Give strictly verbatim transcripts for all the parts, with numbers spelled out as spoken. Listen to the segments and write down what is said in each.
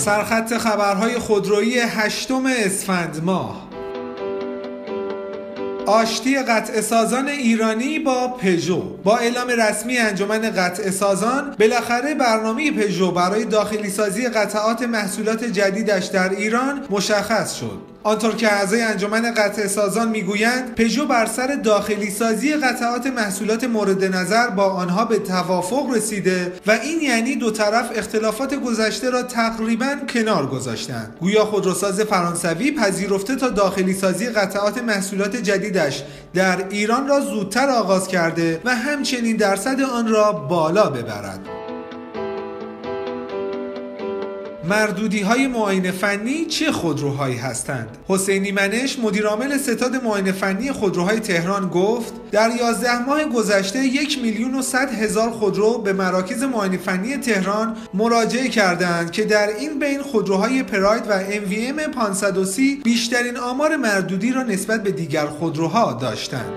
سرخط خبرهای خودرویی هشتم اسفند ماه. آشتی قطع سازان ایرانی با پژو. با اعلام رسمی انجمن قطع سازان، بالاخره برنامه پژو برای داخلی سازی قطعات محصولات جدیدش در ایران مشخص شد. آنطور که اعضای انجمن قطع سازان میگویند، پژو بر سر داخلی سازی قطعات محصولات مورد نظر با آنها به توافق رسیده و این یعنی دو طرف اختلافات گذشته را تقریباً کنار گذاشتند. گویا خودروساز فرانسوی پذیرفته تا داخلی سازی قطعات محصولات جدیدش در ایران را زودتر آغاز کرده و همچنین درصد آن را بالا ببرد. مردودی های معاینه فنی چه خودروهایی هستند؟ حسینی منش، مدیرعامل ستاد معاینه فنی خودروهای تهران گفت در یازده ماه گذشته یک میلیون و صد هزار خودرو به مراکز معاینه فنی تهران مراجعه کردند که در این بین خودروهای پراید و ام وی ام پانصد و سی بیشترین آمار مردودی را نسبت به دیگر خودروها داشتند.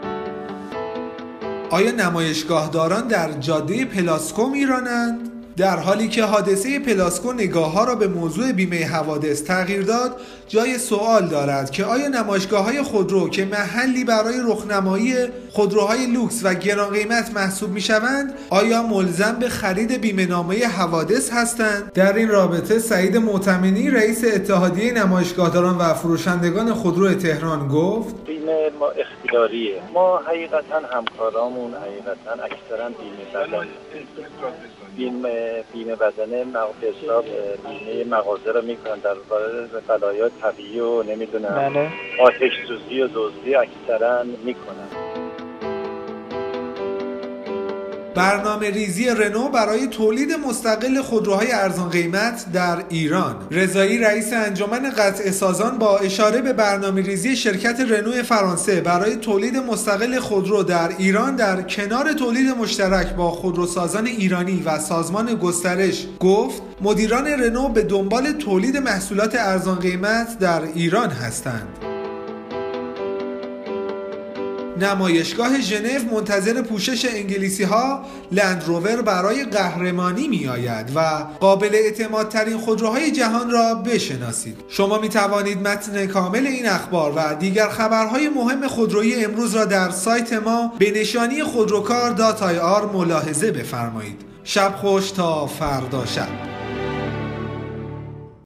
آیا نمایشگاهداران در جاده پلاسکو میرانند؟ در حالی که حادثه پلاسکو نگاه‌ها را به موضوع بیمه حوادث تغییر داد، جای سوال دارد که آیا نمایشگاه‌های خودرو که محلی برای رخنمایی خودروهای لوکس و گران قیمت محسوب می‌شوند، آیا ملزم به خرید بیمه‌نامه حوادث هستند؟ در این رابطه سعید معتمنی، رئیس اتحادیه نمایشگاهداران و فروشندگان خودرو تهران گفت: بیمه ما اختیاریه. ما حقیقتاً همکارامون حقیقتاً اکثرا بیمه بدن بیمه بیمه بدنه به حساب بیمه مغازه رو میکنن در مورد بلایای طبیعی و نمیدونم بله. آتش سوزی و دزدی اکثرا میکنن. برنامه ریزی رنو برای تولید مستقل خودروهای ارزان قیمت در ایران. رضایی، رئیس انجمن قطع سازان، با اشاره به برنامه ریزی شرکت رنو فرانسه برای تولید مستقل خودرو در ایران در کنار تولید مشترک با خودروسازان ایرانی و سازمان گسترش، گفت مدیران رنو به دنبال تولید محصولات ارزان قیمت در ایران هستند. نمایشگاه ژنو منتظر پوشش انگلیسی ها لندروور برای قهرمانی می آید و قابل اعتمادترین خودروهای جهان را بشناسید. شما می توانید متن کامل این اخبار و دیگر خبرهای مهم خودرویی امروز را در سایت ما به نشانی خودروکار دات آی آر ملاحظه بفرمایید. شب خوش تا فردا شب.